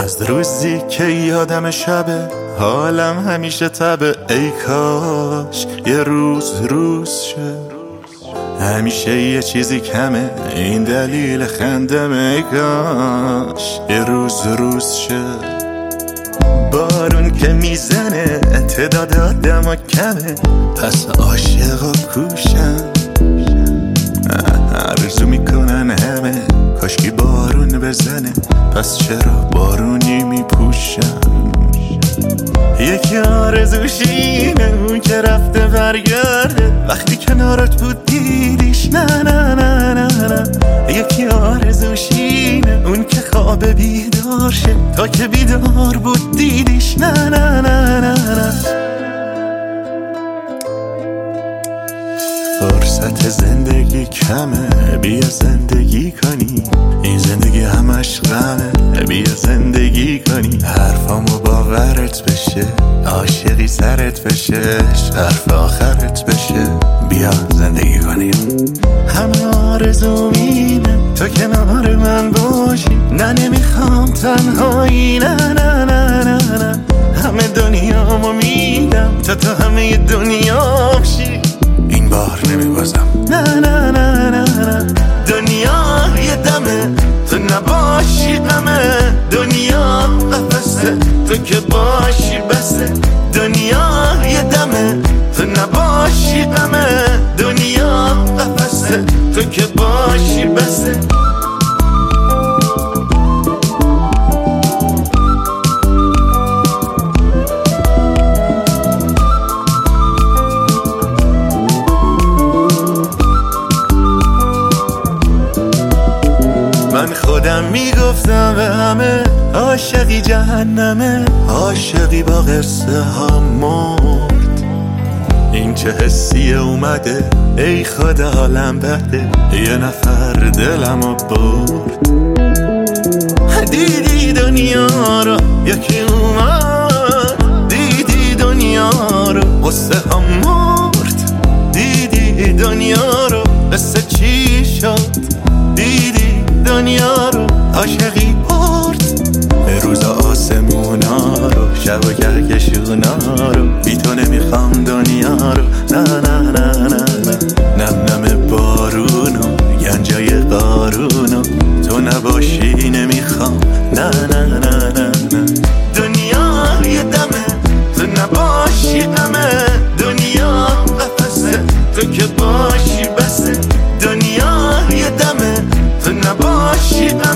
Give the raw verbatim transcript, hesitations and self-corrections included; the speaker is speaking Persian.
از روزی که یادم شبه حالم همیشه تبه، ای کاش یه روز روز شه. همیشه یه چیزی کمه، این دلیل خندمه، ای کاش یه روز روز شه. بارون که میزنه تعداد آدم کمه، پس عاشق و کوشم. عرضو میکنن همه کاشکی بارون بزنه، پس چرا بارونی میپوشم. یکی آرزوش اینه اون که رفته برگرده، وقتی کنارت بود دیدیش نه نه نه نه نه. یکی آرزوش اینه اون که خواب بیدار شه، تا که بیدار بود دیدیش نه نه نه نه نه. فرصت زندگی کمه، بیا زندگی کنی، این زندگی همش غمه، بیا زندگی کنی. حرفامو باورت بشه، عاشقی سرت بشه، حرف آخرت بشه، بیا زندگی کنی. همه آرزوم اینه تو کنار من باشی، نه نمیخوام تنهایی، نه نه نه نه نه. همه دنیامو میدم تا تو همه دنیا بشی، این بار نمیبازم، نه نه نه نه نه. دنیا یه دمه تو نباشی غمه، دنیا قفسه تو که باشی بسه. دنیا یه دمه تو نباشی غمه، دنیا قفسه تو که باشی بسه. من خودم میگفتم به همه عاشقی جهنمه، عاشقی با قصه ها مرد. این چه حسیه اومده ای خدا حالم بده، یه نفر دلمو برد. دیدی دنیا رو یکی اومد، دیدی دنیا رو قصه ها مرد. دیدی دنیا رو قصه چی شد، دیدی دنیا رو عاشقی برد. روز آسمونا رو شب و کهکشونا رو، بی تو نمیخوام دنیا رو، نه نه نه نه نه. نم نم بارونو گنجای قارونو، تو نباشی نمیخوام، نه نه نه نه نه. دنیا یه دمه تو نباشی غمه، دنیا قفسه تو که باشی بسه. دنیا یه دمه تو نباشی